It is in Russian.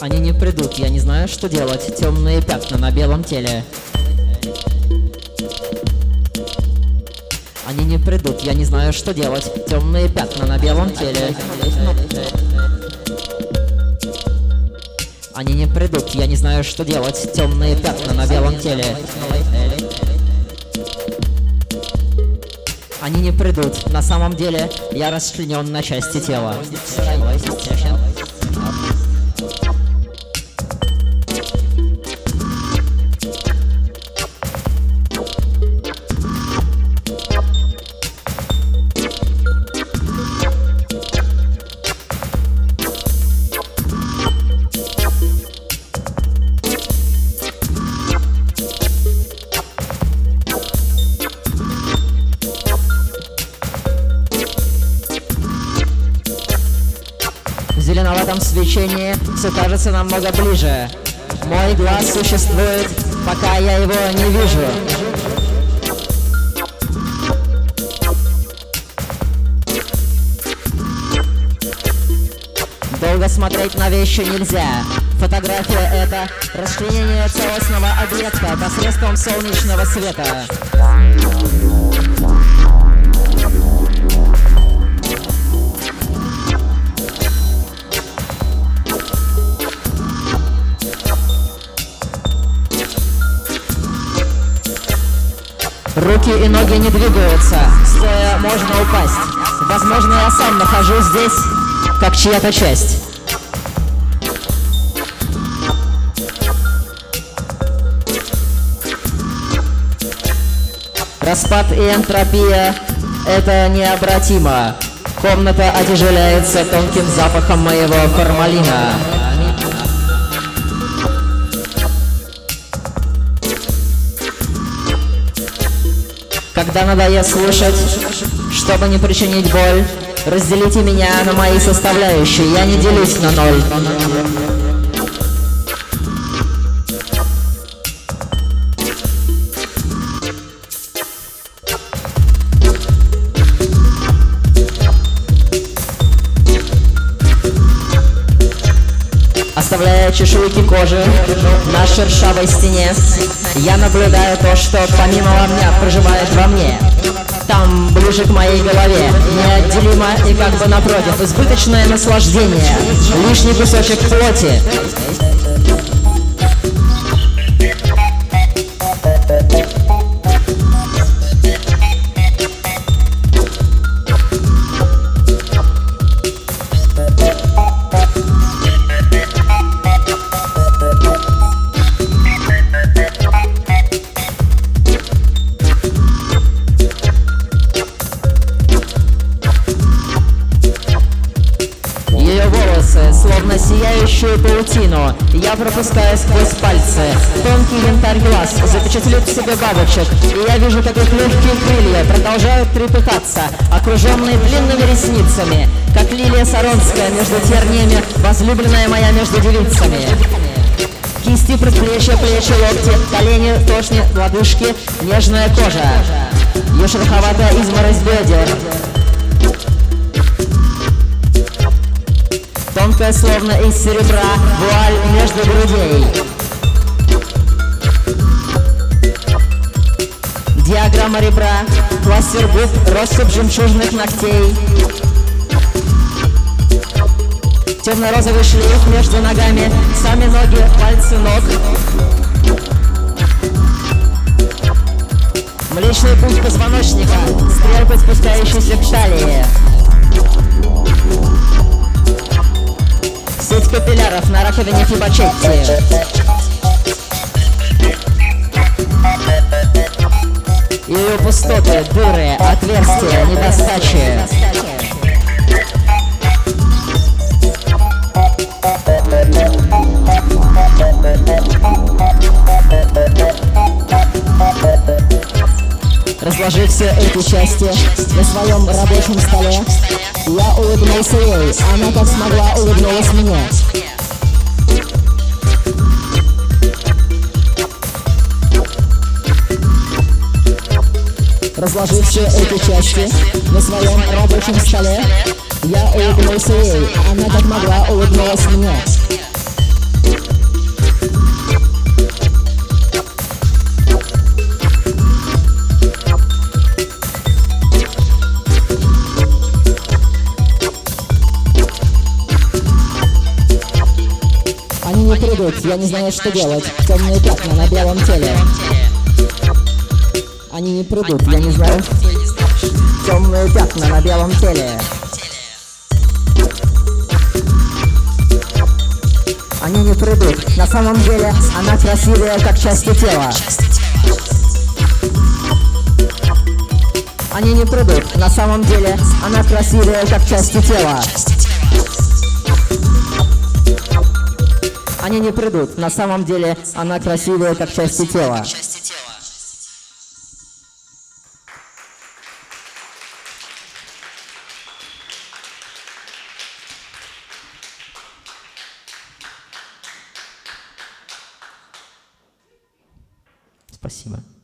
Они не придут, я не знаю, что делать. Темные пятна на белом теле. Они не придут, я не знаю, что делать. Темные пятна на белом теле. Они не придут, я не знаю, что делать. Темные пятна на белом теле. Они не придут, на самом деле я расчленен на части тела. В зеленоватом свечении все кажется намного ближе. Мой глаз существует, пока я его не вижу. Долго смотреть на вещи нельзя. Фотография — это расчленение целостного объекта посредством солнечного света. Руки и ноги не двигаются, стоя можно упасть. Возможно, я сам нахожусь здесь, как чья-то часть. Распад и энтропия — это необратимо. Комната отяжеляется тонким запахом моего формалина. Когда надоест слушать, чтобы не причинить боль, разделите меня на мои составляющие, я не делюсь на ноль. Оставляя чешуйки кожи на шершавой стене, я наблюдаю то, что помимо ламня проживает во мне. Там, ближе к моей голове, неотделимо и как бы напротив, избыточное наслаждение, лишний кусочек плоти. Словно сияющую паутину я пропускаю сквозь пальцы. Тонкий янтарь глаз запечатлит в себе бабочек, и я вижу, как их легкие крылья продолжают трепыхаться, окруженные длинными ресницами, как лилия саронская между терниями, возлюбленная моя между девицами. Кисти, предплечья, плечи, локти, колени, тошни, лодыжки, нежная кожа, ее шероховатая изморозь бедер. Тонкая, словно из серебра, вуаль между грудей. Диаграмма ребра, кластер губ, россыпь жемчужных ногтей. Темно-розовый шлейф между ногами, сами ноги, пальцы ног. Млечный путь позвоночника, стрелка, спускающаяся к талии. Сеть капилляров на раковине Фибочетти. Ее пустоты, дыры, отверстия, недостачи. Разложив все эти части на своем рабочем столе, я улыбнулся ей, она как смогла улыбнулась мне. Разложив все эти части на своем рабочем столе, я улыбнулся ей, она как могла улыбнулась мне. не придут, я не знаю, что делать. Темные пятна на белом теле. Они не придут, я не знаю. Темные пятна на белом теле. Они не придут. На самом деле она красивая, как части тела. Они не придут. На самом деле она красивая, как части тела. Они не придут. На самом деле она красивая, как части тела. Спасибо.